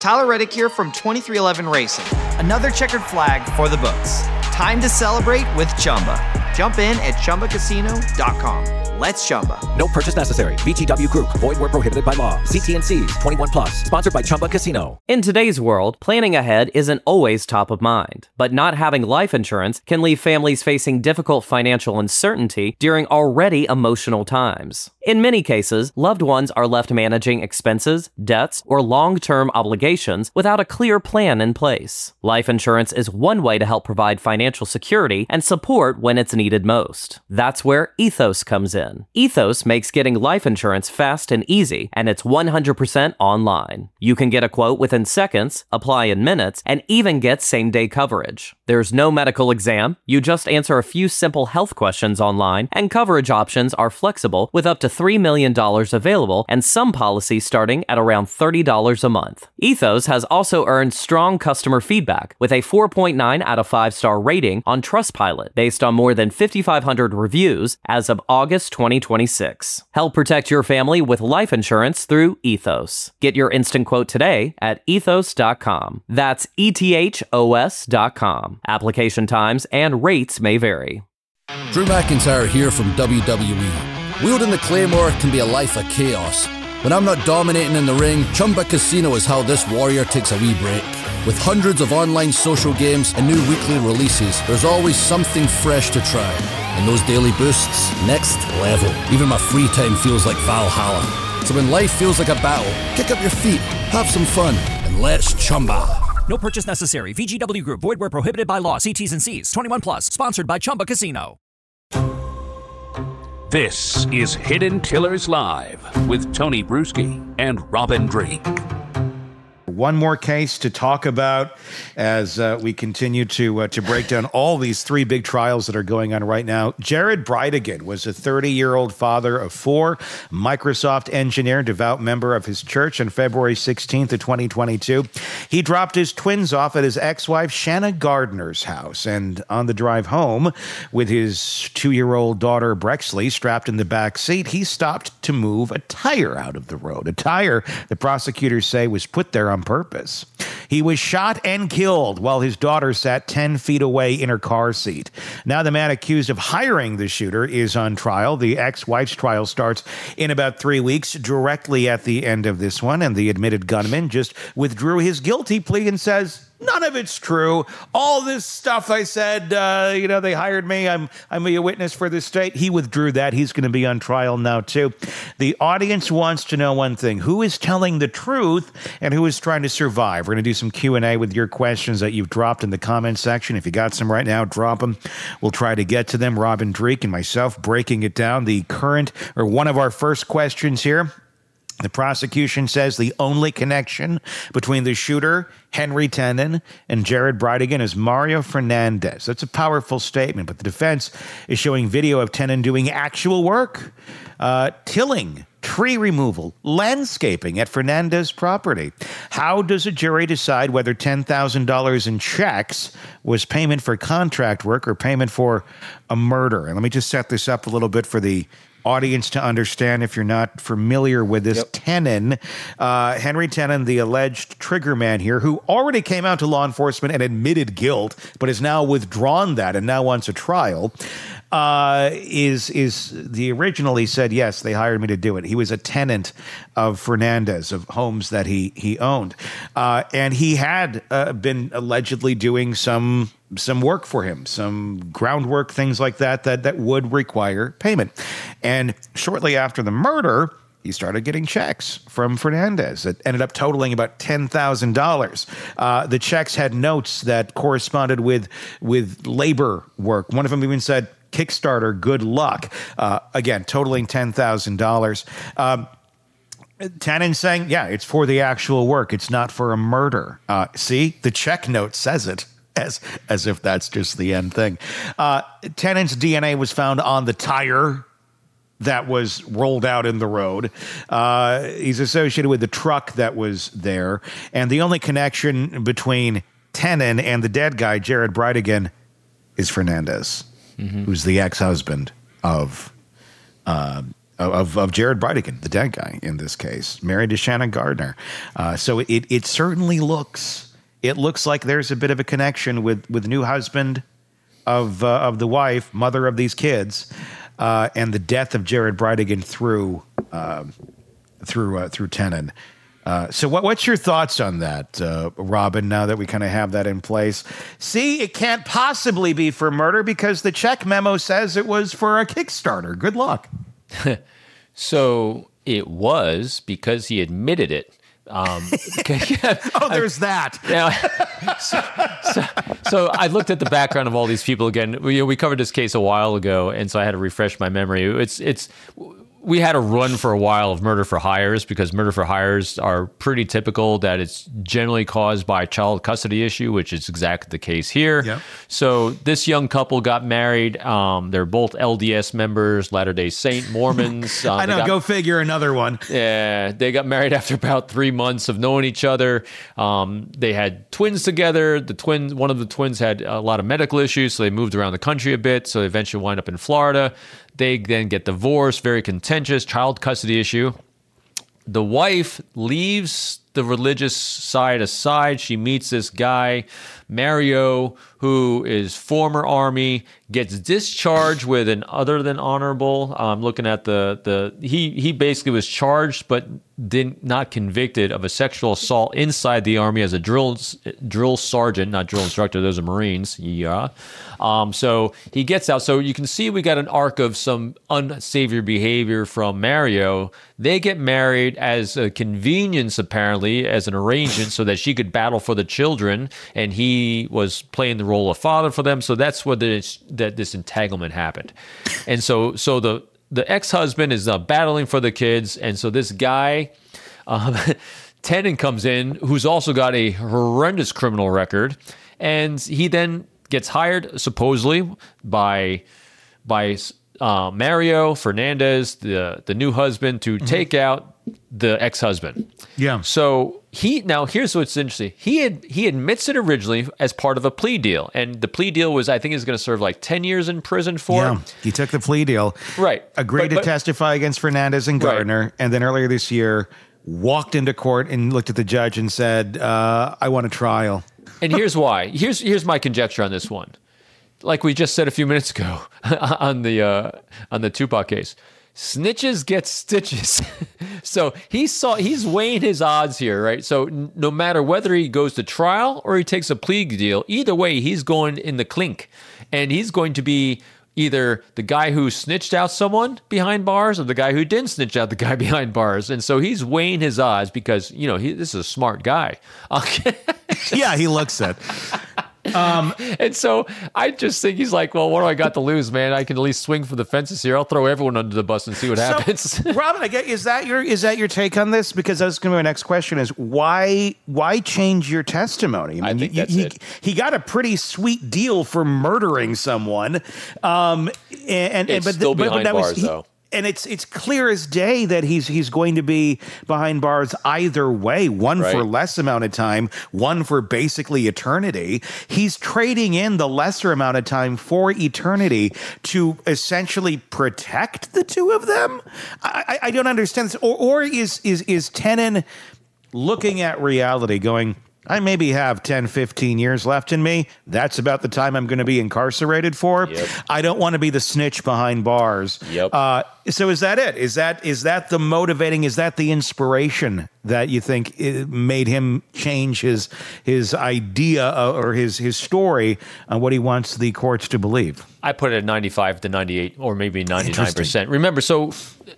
Tyler Reddick here from 2311 Racing. Another checkered flag for the books. Time to celebrate with Chumba. Jump in at ChumbaCasino.com. Let's Chumba. No purchase necessary. VGW Group. Void where prohibited by law. See T&Cs. 21 plus. Sponsored by Chumba Casino. In today's world, planning ahead isn't always top of mind. But not having life insurance can leave families facing difficult financial uncertainty during already emotional times. In many cases, loved ones are left managing expenses, debts, or long-term obligations without a clear plan in place. Life insurance is one way to help provide financial security and support when it's needed most. That's where Ethos comes in. Ethos makes getting life insurance fast and easy, and it's 100% online. You can get a quote within seconds, apply in minutes, and even get same-day coverage. There's no medical exam. You just answer a few simple health questions online, and coverage options are flexible with up to $3 million available and some policies starting at around $30 a month. Ethos has also earned strong customer feedback with a 4.9 out of 5-star rating on Trustpilot based on more than 5,500 reviews as of August 2026. Help protect your family with life insurance through Ethos. Get your instant quote today at ethos.com. That's ETHOS.com. Application times and rates may vary. Drew McIntyre here from WWE. Wielding the Claymore can be a life of chaos. When I'm not dominating in the ring, Chumba Casino is how this warrior takes a wee break. With hundreds of online social games and new weekly releases, there's always something fresh to try. And those daily boosts, next level. Even my free time feels like Valhalla. So when life feels like a battle, kick up your feet, have some fun, and let's Chumba. No purchase necessary. VGW Group. Void where prohibited by law. See T's and C's. 21 plus. Sponsored by Chumba Casino. This is Hidden Killers Live with Tony Bruschi and Robin Drake. One more case to talk about as we continue to break down all these three big trials that are going on right now. Jared Bridegan was a 30-year-old father of four, Microsoft engineer, devout member of his church. On February 16th of 2022, he dropped his twins off at his ex-wife Shanna Gardner's house. And on the drive home with his 2-year-old daughter Brexley strapped in the back seat, he stopped to move a tire out of the road. A tire the prosecutors say was put there on purpose. He was shot and killed while his daughter sat 10 feet away in her car seat. Now the man accused of hiring the shooter is on trial. The ex-wife's trial starts in about 3 weeks, directly at the end of this one, and the admitted gunman just withdrew his guilty plea and says, none of it's true. All this stuff I said, they hired me. I'm a witness for this state. He withdrew that. He's going to be on trial now, too. The audience wants to know one thing. Who is telling the truth and who is trying to survive? We're going to do some Q&A with your questions that you've dropped in the comment section. If you got some right now, drop them. We'll try to get to them. Robin Drake and myself breaking it down. One of our first questions here. The prosecution says the only connection between the shooter, Henry Tenen, and Jared Bridegan is Mario Fernandez. That's a powerful statement, but the defense is showing video of Tenen doing actual work, tilling, tree removal, landscaping at Fernandez property. How does a jury decide whether $10,000 in checks was payment for contract work or payment for a murder? And let me just set this up a little bit for the audience to understand if you're not familiar with this. Yep. Tenen, Henry Tenen, the alleged trigger man here, who already came out to law enforcement and admitted guilt, but has now withdrawn that and now wants a trial, originally said, yes, they hired me to do it. He was a tenant of Fernandez, of homes that he owned. And he had been allegedly doing some work for him, some groundwork, things like that would require payment. And shortly after the murder, he started getting checks from Fernandez that ended up totaling about $10,000. The checks had notes that corresponded with labor work. One of them even said, Kickstarter, good luck. Again, totaling $10,000. Tenen saying, yeah, it's for the actual work. It's not for a murder. See, the check note says it. As if that's just the end thing. Tenen's DNA was found on the tire that was rolled out in the road. He's associated with the truck that was there. And the only connection between Tenen and the dead guy, Jared Bridegan, is Fernandez, who's the ex-husband of of Jared Bridegan, the dead guy in this case, married to Shannon Gardner. So it certainly looks like there's a bit of a connection with new husband of the wife, mother of these kids, and the death of Jared Bridegan through Tenon. So what's your thoughts on that, Robin, now that we kind of have that in place? See, it can't possibly be for murder because the check memo says it was for a Kickstarter. Good luck. So it was because he admitted it. There's that. Yeah. So I looked at the background of all these people again. We covered this case a while ago, and so I had to refresh my memory. We had a run for a while of murder for hires because murder for hires are pretty typical that it's generally caused by a child custody issue, which is exactly the case here. Yep. So this young couple got married. They're both LDS members, Latter-day Saint Mormons. I know, go figure, another one. Yeah, they got married after about 3 months of knowing each other. They had twins together. One of the twins had a lot of medical issues, so they moved around the country a bit. So they eventually wind up in Florida. They then get divorced, very contentious child custody issue. The wife leaves the religious side aside. She meets this guy, Mario, who is former Army, gets discharged with an other than honorable. I'm looking at he basically was charged but not convicted of a sexual assault inside the Army as a drill sergeant, not drill instructor. Those are Marines. Yeah. So he gets out. So you can see we got an arc of some unsavory behavior from Mario. They get married as a convenience, apparently, as an arrangement so that she could battle for the children, and he was playing the role of father for them. So that's where this entanglement happened. And so the ex-husband is battling for the kids, and so this guy, Tenon, comes in, who's also got a horrendous criminal record, and he then gets hired supposedly by Mario Fernandez, the new husband, to take out the ex-husband. Yeah. So here's what's interesting. He admits it originally as part of a plea deal, and the plea deal was, I think, he's going to serve like 10 years in prison for. Yeah, he took the plea deal. Right. Agreed to testify against Fernandez and Gardner, right. And then earlier this year walked into court and looked at the judge and said, I want a trial. And here's why. Here's my conjecture on this one. Like we just said a few minutes ago on the Tupac case, snitches get stitches. So he's weighing his odds here, right? So no matter whether he goes to trial or he takes a plea deal, either way, he's going in the clink, and he's going to be either the guy who snitched out someone behind bars or the guy who didn't snitch out the guy behind bars. And so he's weighing his odds because, this is a smart guy. Yeah, he looks it. And so I just think he's like, well, what do I got to lose, man? I can at least swing for the fences here. I'll throw everyone under the bus and see what happens. Robin, is that your take on this? Because that's going to be my next question: is why change your testimony? I think that's it. He got a pretty sweet deal for murdering someone, but still behind bars, though. And it's clear as day that he's going to be behind bars either way, one right. for less amount of time, one for basically eternity. He's trading in the lesser amount of time for eternity to essentially protect the two of them. I don't understand this. Or is Tenon looking at reality going, I maybe have 10, 15 years left in me. That's about the time I'm going to be incarcerated for. Yep. I don't want to be the snitch behind bars. Yep. So is that it? Is that the motivating? Is that the inspiration that you think it made him change his idea or his story on what he wants the courts to believe? I put it at 95 to 98 or maybe 99%. Remember, so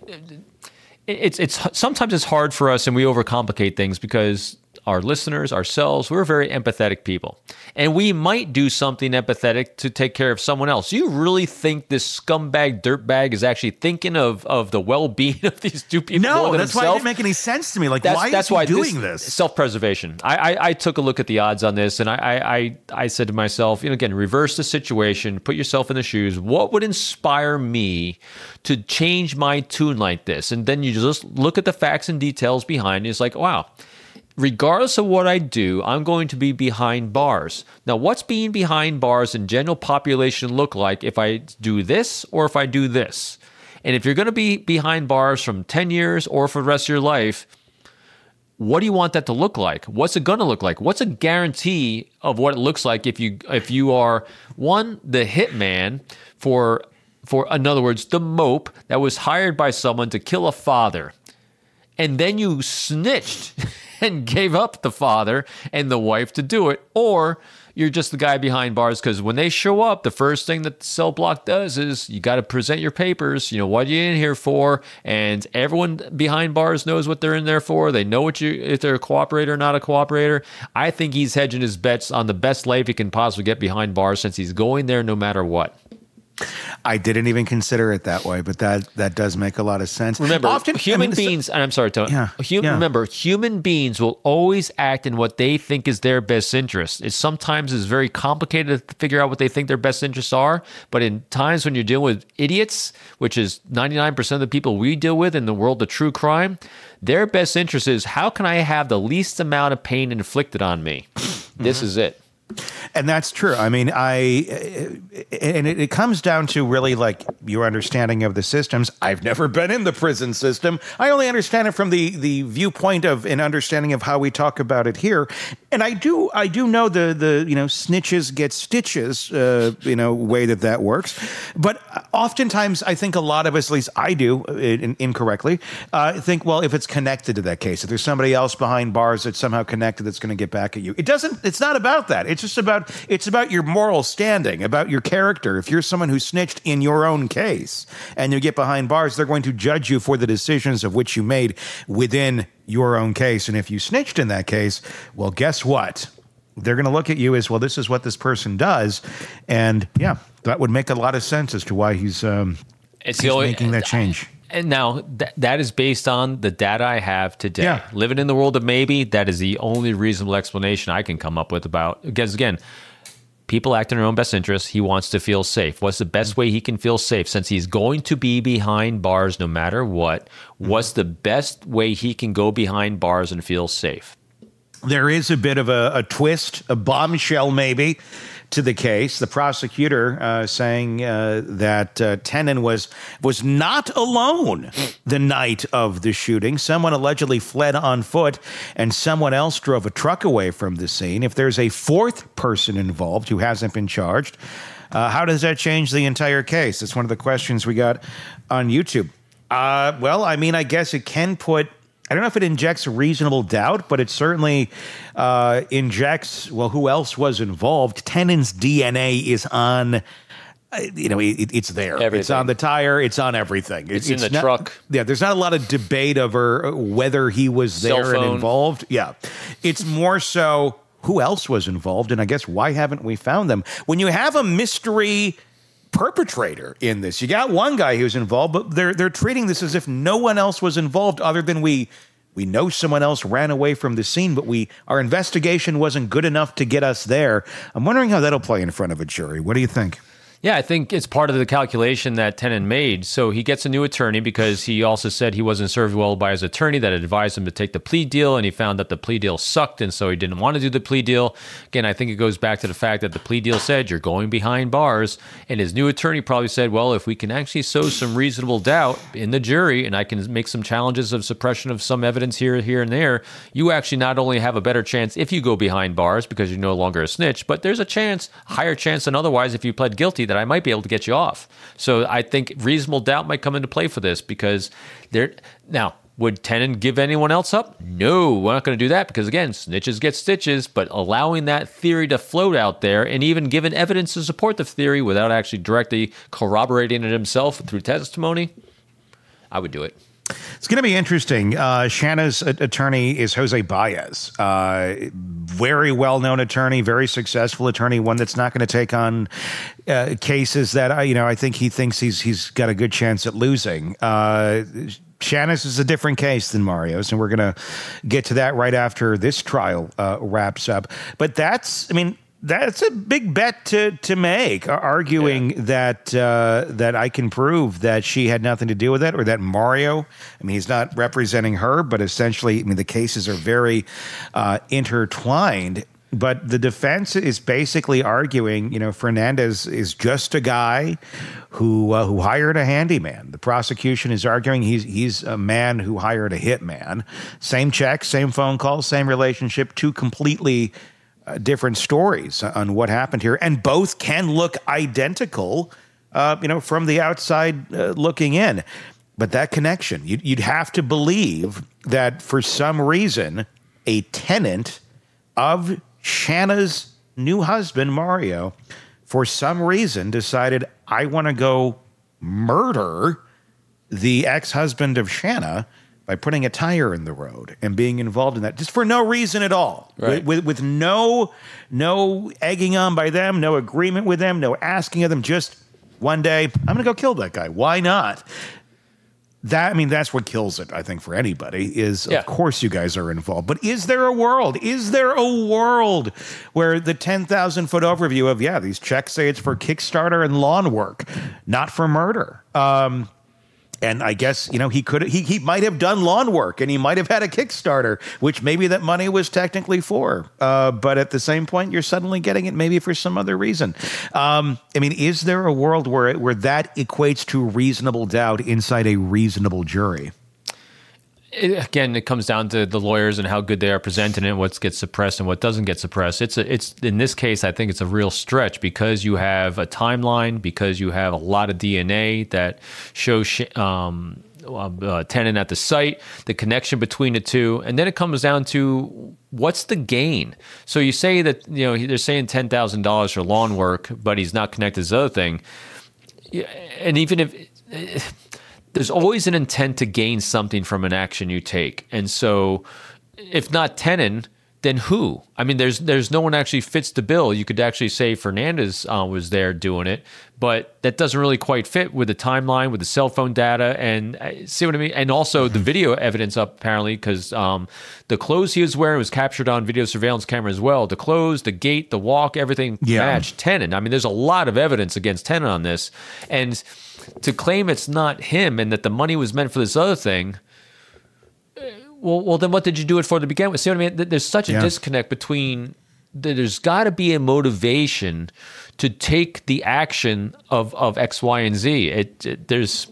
it's sometimes it's hard for us and we overcomplicate things because our listeners, ourselves, we're very empathetic people. And we might do something empathetic to take care of someone else. Do you really think this scumbag dirtbag is actually thinking of the well-being of these two people? No, that's himself? why it didn't make any sense to me. Like, why is he doing this? Self-preservation. I took a look at the odds on this, and I said to myself, again, reverse the situation, put yourself in the shoes. What would inspire me to change my tune like this? And then you just look at the facts and details behind it. It's like, wow. Regardless of what I do, I'm going to be behind bars. Now, what's being behind bars in general population look like if I do this or if I do this? And if you're going to be behind bars from 10 years or for the rest of your life, what do you want that to look like? What's it going to look like? What's a guarantee of what it looks like if you are, one, the hitman for in other words, the mope that was hired by someone to kill a father, and then you snitched and gave up the father and the wife to do it, or you're just the guy behind bars because when they show up, the first thing that the cell block does is you got to present your papers. You know, what are you in here for? And everyone behind bars knows what they're in there for. They know if they're a cooperator or not a cooperator. I think he's hedging his bets on the best life he can possibly get behind bars since he's going there no matter what. I didn't even consider it that way, but that does make a lot of sense. Remember, human beings, and I'm sorry, Tony. Remember, human beings will always act in what they think is their best interest. It sometimes is very complicated to figure out what they think their best interests are, but in times when you're dealing with idiots, which is 99% of the people we deal with in the world of true crime, their best interest is how can I have the least amount of pain inflicted on me? This is it. And that's true. I mean, it comes down to really like your understanding of the systems. I've never been in the prison system. I only understand it from the viewpoint of an understanding of how we talk about it here. And I do know the snitches get stitches, way that works. But oftentimes I think a lot of us, at least I do incorrectly, think, well, if it's connected to that case, if there's somebody else behind bars that's somehow connected that's going to get back at you. It's not about that. It's about your moral standing, about your character. If you're someone who snitched in your own case and you get behind bars, they're going to judge you for the decisions of which you made within your own case. And if you snitched in that case, well, guess what? They're going to look at you as, well, this is what this person does. And yeah, that would make a lot of sense as to why he's making that change. And now that is based on the data I have today. Yeah. Living in the world of maybe, that is the only reasonable explanation I can come up with about, because again, people act in their own best interest. He wants to feel safe. What's the best way he can feel safe? Since he's going to be behind bars no matter what, what's the best way he can go behind bars and feel safe? There is a bit of a twist, a bombshell maybe, to the case. The prosecutor saying that Tenon was not alone the night of the shooting. Someone allegedly fled on foot, and someone else drove a truck away from the scene. If there's a fourth person involved who hasn't been charged, how does that change the entire case? That's one of the questions we got on YouTube. Well, I mean, I guess it can put, I don't know if it injects reasonable doubt, but it certainly injects, well, who else was involved? Tenon's DNA is on, it's there. Everything. It's on the tire. It's on everything. It's in the truck. Yeah, there's not a lot of debate over whether he was there and involved. Yeah. It's more so who else was involved, and I guess why haven't we found them? When you have a mystery perpetrator in this, you got one guy who's involved, but they're treating this as if no one else was involved other than we know someone else ran away from the scene, but our investigation wasn't good enough to get us there. I'm wondering how that'll play in front of a jury. What do you think? Yeah, I think it's part of the calculation that Tenon made. So he gets a new attorney because he also said he wasn't served well by his attorney that advised him to take the plea deal, and he found that the plea deal sucked, and so he didn't want to do the plea deal. Again, I think it goes back to the fact that the plea deal said you're going behind bars, and his new attorney probably said, well, if we can actually sow some reasonable doubt in the jury, and I can make some challenges of suppression of some evidence here, and there, you actually not only have a better chance if you go behind bars because you're no longer a snitch, but there's a higher chance than otherwise if you pled guilty that I might be able to get you off. So I think reasonable doubt might come into play for this because now, would Tenon give anyone else up? No, we're not going to do that because, again, snitches get stitches, but allowing that theory to float out there and even giving evidence to support the theory without actually directly corroborating it himself through testimony, I would do it. It's going to be interesting. Shanna's attorney is Jose Baez. Very well-known attorney, very successful attorney, one that's not going to take on cases that, I think he thinks he's got a good chance at losing. Shanna's is a different case than Mario's, and we're going to get to that right after this trial wraps up. But that's a big bet to make, arguing that I can prove that she had nothing to do with it, or that Mario, he's not representing her, but essentially, the cases are very intertwined. But the defense is basically arguing, Fernandez is just a guy who hired a handyman. The prosecution is arguing he's a man who hired a hitman. Same check, same phone call, same relationship, two completely different stories on what happened here, and both can look identical, from the outside looking in. But that connection, you'd have to believe that for some reason, a tenant of Shanna's new husband, Mario, for some reason decided, I want to go murder the ex-husband of Shanna by putting a tire in the road and being involved in that, just for no reason at all, right. with no egging on by them, no agreement with them, no asking of them, just one day, I'm going to go kill that guy. Why not? That's what kills it, I think, for anybody, is of course you guys are involved. But is there a world where the 10,000-foot overview of, these checks say it's for Kickstarter and lawn work, not for murder? And I guess, he might have done lawn work and he might have had a Kickstarter, which maybe that money was technically for. But at the same point, you're suddenly getting it maybe for some other reason. Is there a world where that equates to reasonable doubt inside a reasonable jury? It comes down to the lawyers and how good they are presenting it, what gets suppressed and what doesn't get suppressed. It's in this case, I think it's a real stretch because you have a timeline, because you have a lot of DNA that shows tenant at the site, the connection between the two, and then it comes down to what's the gain. So you say that they're saying $10,000 for lawn work, but he's not connected to this other thing, and even if. There's always an intent to gain something from an action you take. And so if not tenant, then who? There's no one actually fits the bill. You could actually say Fernandez was there doing it, but that doesn't really quite fit with the timeline, with the cell phone data, and see what I mean? And also the video evidence up, apparently, because the clothes he was wearing was captured on video surveillance camera as well. The clothes, the gait, the walk, everything matched tenant. There's a lot of evidence against tenant on this. And to claim it's not him and that the money was meant for this other thing, well, then what did you do it for to begin with? See what I mean? There's such a disconnect between. There's got to be a motivation to take the action of X, Y, and Z. It's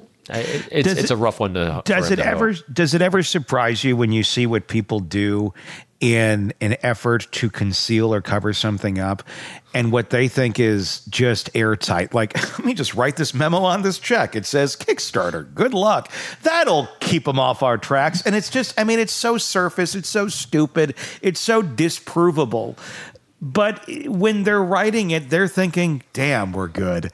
a rough one to. Does it ever surprise you when you see what people do in an effort to conceal or cover something up, and what they think is just airtight? Like, let me just write this memo on this check. It says Kickstarter. Good luck. That'll keep them off our tracks. And it's just, it's so surface. It's so stupid. It's so disprovable. But when they're writing it, they're thinking, damn, we're good.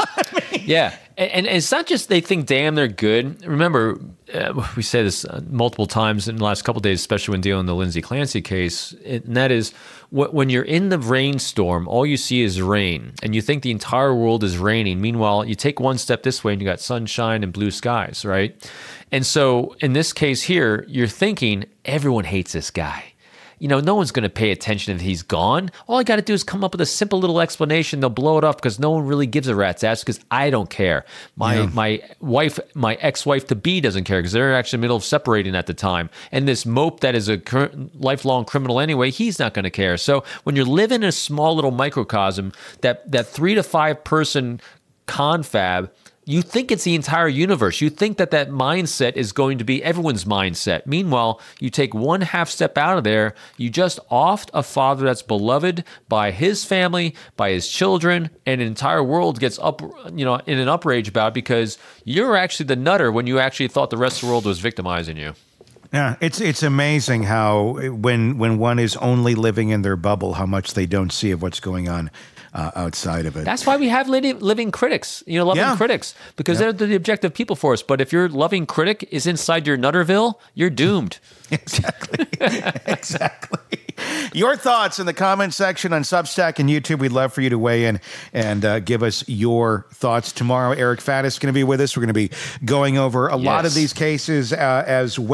Yeah. And it's not just they think, damn, they're good. Remember, we say this multiple times in the last couple of days, especially when dealing with the Lindsay Clancy case, and that is when you're in the rainstorm, all you see is rain, and you think the entire world is raining. Meanwhile, you take one step this way and you got sunshine and blue skies, right? And so in this case here, you're thinking, everyone hates this guy. No one's going to pay attention if he's gone. All I got to do is come up with a simple little explanation. They'll blow it up because no one really gives a rat's ass because I don't care. My ex-wife to be doesn't care because they're actually in the middle of separating at the time. And this mope that is a lifelong criminal anyway, he's not going to care. So when you're living in a small little microcosm, that 3 to 5 person confab, you think it's the entire universe. You think that mindset is going to be everyone's mindset. Meanwhile, you take one half step out of there, you just offed a father that's beloved by his family, by his children, and an entire world gets up, in an outrage about it because you're actually the nutter when you actually thought the rest of the world was victimizing you. Yeah, it's amazing how when one is only living in their bubble, how much they don't see of what's going on outside of it. That's why we have living critics, loving critics, because they're the objective people for us. But if your loving critic is inside your Nutterville, you're doomed. Exactly. Exactly. Your thoughts in the comment section on Substack and YouTube. We'd love for you to weigh in and give us your thoughts. Tomorrow, Eric Faddis is going to be with us. We're going to be going over a lot of these cases as well from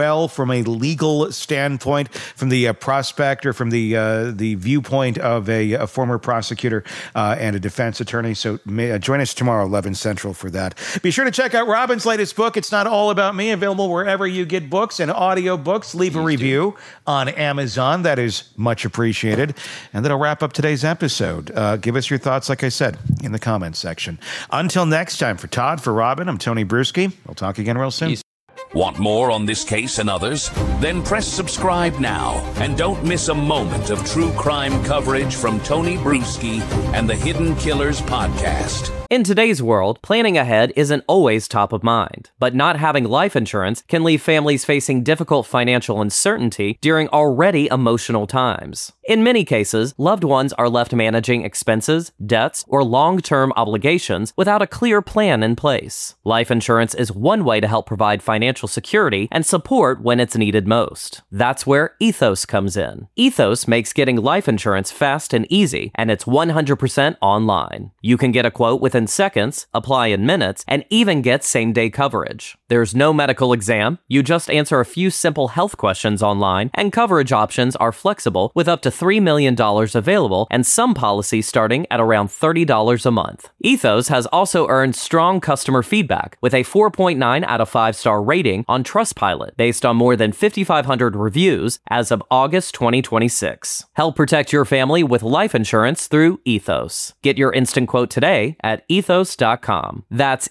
from a legal standpoint, from the prospect or from the viewpoint of a former prosecutor and a defense attorney. So join us tomorrow, 11 Central, for that. Be sure to check out Robin's latest book, It's Not All About Me, available wherever you get books and audio books. Leave a review on Amazon. That is much appreciated. And that'll wrap up today's episode. Give us your thoughts, like I said, in the comments section. Until next time, for Todd, for Robin, I'm Tony Bruschi. We'll talk again real soon. Want more on this case and others? Then press subscribe now and don't miss a moment of true crime coverage from Tony Bruschi and the Hidden Killers podcast. In today's world, planning ahead isn't always top of mind, but not having life insurance can leave families facing difficult financial uncertainty during already emotional times. In many cases, loved ones are left managing expenses, debts, or long-term obligations without a clear plan in place. Life insurance is one way to help provide financial security and support when it's needed most. That's where Ethos comes in. Ethos makes getting life insurance fast and easy, and it's 100% online. You can get a quote within seconds, apply in minutes, and even get same-day coverage. There's no medical exam. You just answer a few simple health questions online, and coverage options are flexible with up to $3 million available and some policies starting at around $30 a month. Ethos has also earned strong customer feedback with a 4.9 out of 5-star rating on Trustpilot based on more than 5,500 reviews as of August 2026. Help protect your family with life insurance through Ethos. Get your instant quote today at ethos.com. That's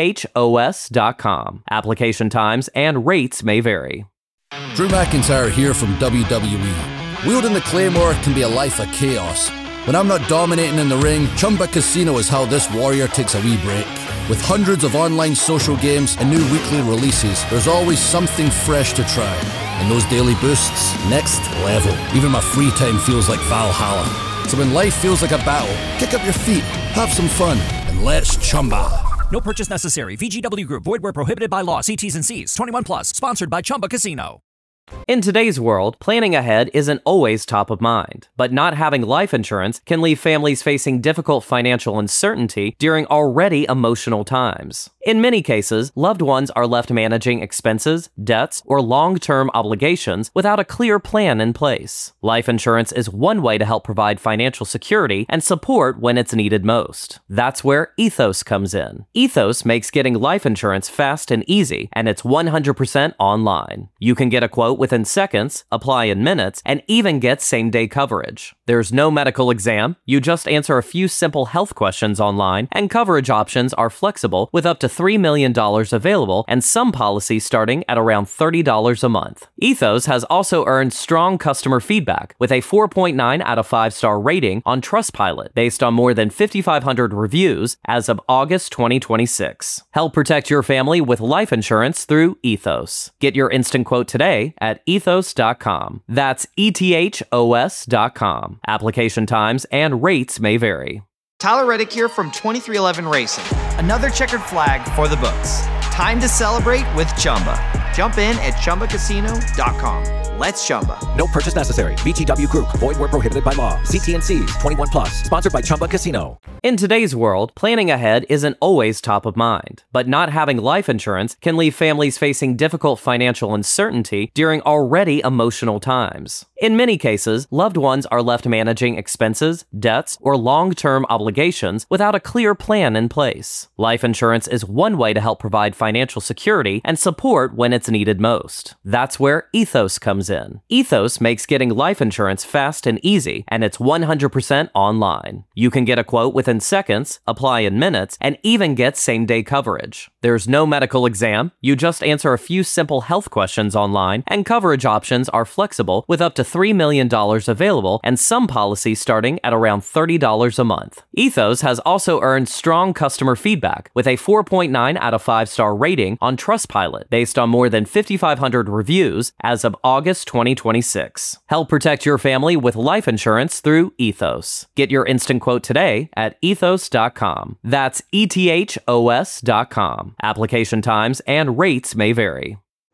ETHOS.com. Application times and rates may vary. Drew McIntyre here from WWE. Wielding the Claymore can be a life of chaos. When I'm not dominating in the ring, Chumba Casino is how this warrior takes a wee break. With hundreds of online social games and new weekly releases, there's always something fresh to try. And those daily boosts, next level. Even my free time feels like Valhalla. So when life feels like a battle, kick up your feet, have some fun, and let's Chumba. No purchase necessary. VGW Group. Void where prohibited by law. See T's and C's. 21 plus. Sponsored by Chumba Casino. In today's world, planning ahead isn't always top of mind, but not having life insurance can leave families facing difficult financial uncertainty during already emotional times. In many cases, loved ones are left managing expenses, debts, or long-term obligations without a clear plan in place. Life insurance is one way to help provide financial security and support when it's needed most. That's where Ethos comes in. Ethos makes getting life insurance fast and easy, and it's 100% online. You can get a quote within seconds, apply in minutes, and even get same-day coverage. There's no medical exam. You just answer a few simple health questions online, and coverage options are flexible with up to $3 million available and some policies starting at around $30 a month. Ethos has also earned strong customer feedback with a 4.9 out of 5-star rating on Trustpilot based on more than 5,500 reviews as of August 2026. Help protect your family with life insurance through Ethos. Get your instant quote today at ethos.com. That's ETHOS.com. Application times and rates may vary. Tyler Reddick here from 2311 Racing. Another checkered flag for the books. Time to celebrate with Chumba. Jump in at ChumbaCasino.com. Let's Chumba. No purchase necessary. VGW Group. Void where prohibited by law. See T's and C's. 21 plus. Sponsored by Chumba Casino. In today's world, planning ahead isn't always top of mind, but not having life insurance can leave families facing difficult financial uncertainty during already emotional times. In many cases, loved ones are left managing expenses, debts, or long-term obligations without a clear plan in place. Life insurance is one way to help provide financial security and support when it's needed most. That's where Ethos comes in. Ethos makes getting life insurance fast and easy, and it's 100% online. You can get a quote within seconds, apply in minutes, and even get same-day coverage. There's no medical exam. You just answer a few simple health questions online, and coverage options are flexible with up to $3 million available and some policies starting at around $30 a month. Ethos has also earned strong customer feedback with a 4.9 out of 5-star rating on Trustpilot based on more than 5,500 reviews as of August 2026. Help protect your family with life insurance through Ethos. Get your instant quote today at ethos.com. That's ETHOS.com. Application times and rates may vary.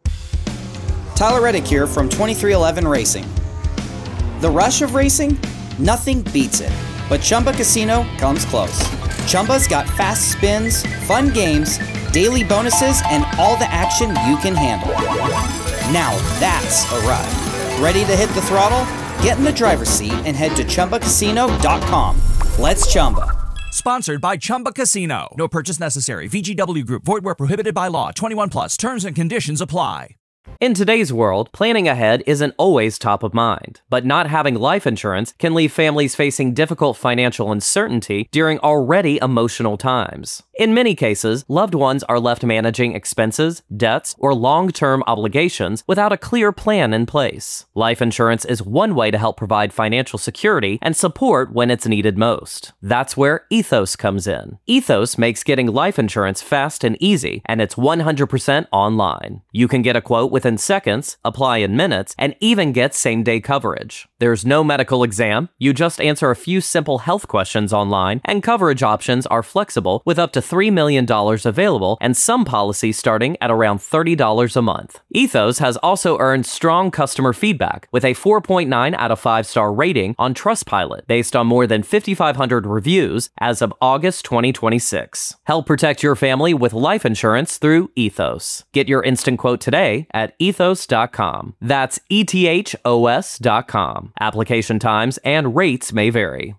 Tyler Reddick here from 2311 Racing. The rush of racing? Nothing beats it. But Chumba Casino comes close. Chumba's got fast spins, fun games, daily bonuses, and all the action you can handle. Now that's a ride. Ready to hit the throttle? Get in the driver's seat and head to ChumbaCasino.com. Let's Chumba. Sponsored by Chumba Casino. No purchase necessary. VGW Group. Void where prohibited by law. 21 plus. Terms and conditions apply. In today's world, planning ahead isn't always top of mind, but not having life insurance can leave families facing difficult financial uncertainty during already emotional times. In many cases, loved ones are left managing expenses, debts, or long-term obligations without a clear plan in place. Life insurance is one way to help provide financial security and support when it's needed most. That's where Ethos comes in. Ethos makes getting life insurance fast and easy, and it's 100% online. You can get a quote within seconds, apply in minutes, and even get same-day coverage. There's no medical exam. You just answer a few simple health questions online, and coverage options are flexible with up to $3 million available and some policies starting at around $30 a month. Ethos has also earned strong customer feedback with a 4.9 out of 5-star rating on Trustpilot based on more than 5,500 reviews as of August 2026. Help protect your family with life insurance through Ethos. Get your instant quote today at ethos.com. That's ETHOS.com. Application times and rates may vary.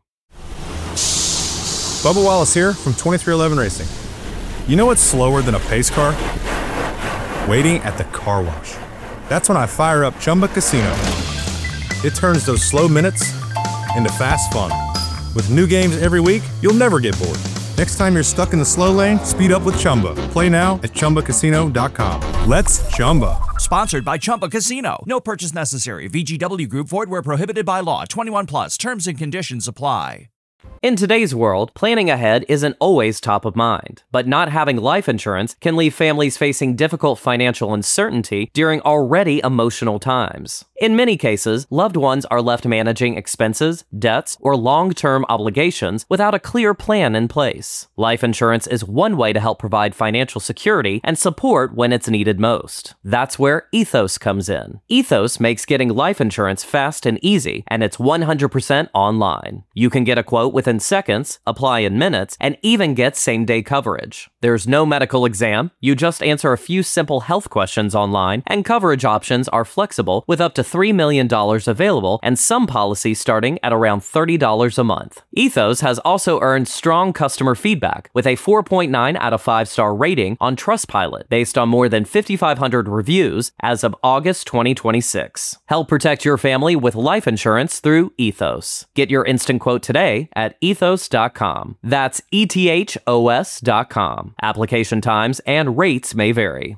Bubba Wallace here from 2311 Racing. You know what's slower than a pace car? Waiting at the car wash. That's when I fire up Chumba Casino. It turns those slow minutes into fast fun. With new games every week, you'll never get bored. Next time you're stuck in the slow lane, speed up with Chumba. Play now at ChumbaCasino.com. Let's Chumba. Sponsored by Chumba Casino. No purchase necessary. VGW Group. Void where prohibited by law. 21 plus. Terms and conditions apply. In today's world, planning ahead isn't always top of mind, but not having life insurance can leave families facing difficult financial uncertainty during already emotional times. In many cases, loved ones are left managing expenses, debts, or long-term obligations without a clear plan in place. Life insurance is one way to help provide financial security and support when it's needed most. That's where Ethos comes in. Ethos makes getting life insurance fast and easy, and it's 100% online. You can get a quote within seconds, apply in minutes, and even get same-day coverage. There's no medical exam. You just answer a few simple health questions online, and coverage options are flexible with up to $3 million available and some policies starting at around $30 a month. Ethos has also earned strong customer feedback with a 4.9 out of 5-star rating on Trustpilot based on more than 5,500 reviews as of August 2026. Help protect your family with life insurance through Ethos. Get your instant quote today at ethos.com. That's ETHOS.com. Application times and rates may vary.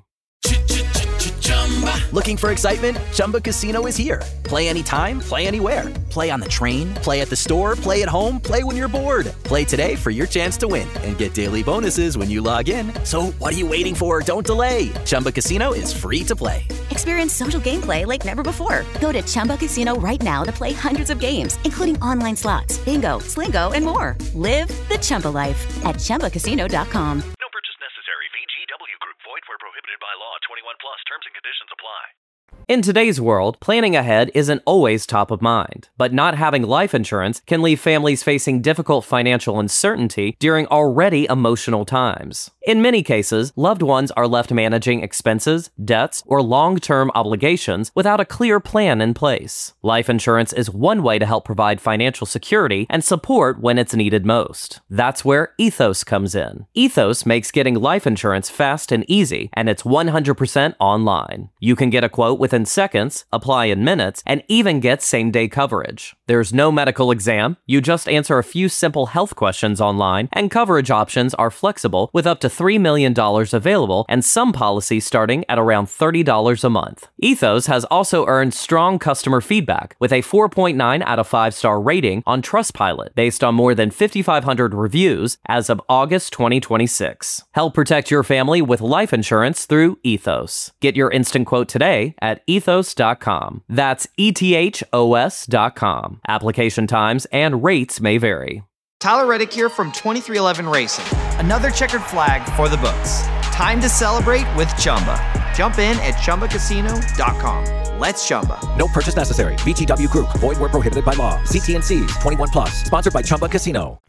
Looking for excitement? Chumba Casino is here. Play anytime, play anywhere. Play on the train, play at the store, play at home, play when you're bored. Play today for your chance to win and get daily bonuses when you log in. So what are you waiting for? Don't delay. Chumba Casino is free to play. Experience social gameplay like never before. Go to Chumba Casino right now to play hundreds of games, including online slots, bingo, Slingo, and more. Live the Chumba life at ChumbaCasino.com. No purchase necessary. VGW Group. Void where prohibited by law. 21 plus. Terms and conditions apply. In today's world, planning ahead isn't always top of mind, but not having life insurance can leave families facing difficult financial uncertainty during already emotional times. In many cases, loved ones are left managing expenses, debts, or long-term obligations without a clear plan in place. Life insurance is one way to help provide financial security and support when it's needed most. That's where Ethos comes in. Ethos makes getting life insurance fast and easy, and it's 100% online. You can get a quote within seconds, apply in minutes, and even get same-day coverage. There's no medical exam. You just answer a few simple health questions online, and coverage options are flexible with up to $3 million available and some policies starting at around $30 a month. Ethos has also earned strong customer feedback with a 4.9 out of 5-star rating on Trustpilot based on more than 5,500 reviews as of August 2026. Help protect your family with life insurance through Ethos. Get your instant quote today at ethos.com. That's ETHOS.com. Application times and rates may vary. Tyler Reddick here from 2311 Racing. Another checkered flag for the books. Time to celebrate with Chumba. Jump in at ChumbaCasino.com. Let's Chumba. No purchase necessary. VGW Group. Void where prohibited by law. See T&Cs. 21 plus. Sponsored by Chumba Casino.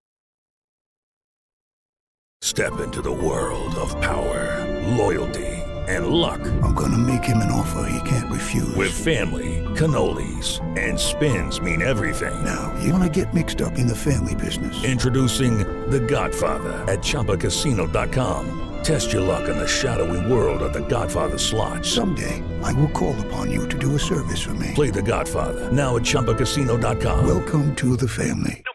Step into the world of power, loyalty, and luck. I'm gonna make him an offer he can't refuse. With family, cannolis, and spins mean everything. Now, you wanna get mixed up in the family business. Introducing The Godfather at ChumbaCasino.com. Test your luck in the shadowy world of The Godfather slot. Someday, I will call upon you to do a service for me. Play The Godfather now at ChumbaCasino.com. Welcome to the family.